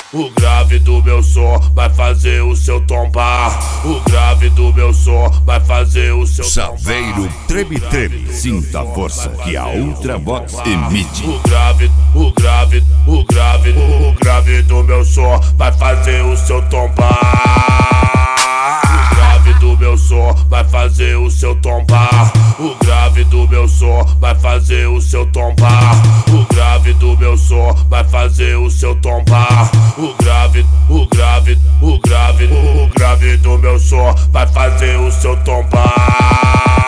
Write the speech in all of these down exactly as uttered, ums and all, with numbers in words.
O grave do meu som vai fazer o seu tombar. O grave do meu som vai fazer o seu Chaveiro treme treme, sinta a força que a Ultravox emite. O grave, o grave, o grave, o grave do meu som vai fazer o seu tombar. O grave do meu som vai fazer o seu tombar. O grave do meu som vai fazer o seu tombar. O grave do meu som vai fazer o seu tombar. O grave, o grave, o grave, o grave do meu som vai fazer o seu tombar.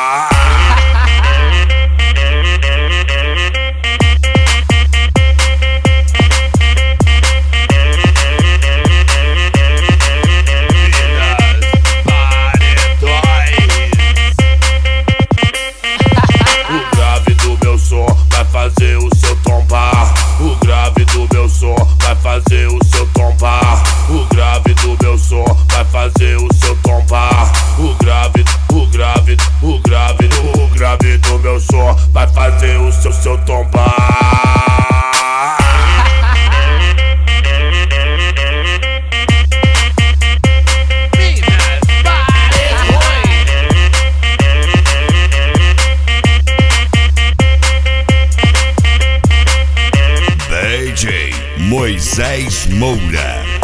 Fazer o seu tombar. O grave do meu som vai fazer o seu tombar. O grave do meu som vai fazer o seu tombar. O grave, o grave, o grave, o grave do meu som vai fazer o seu seu tombar. D J Moisés Moura.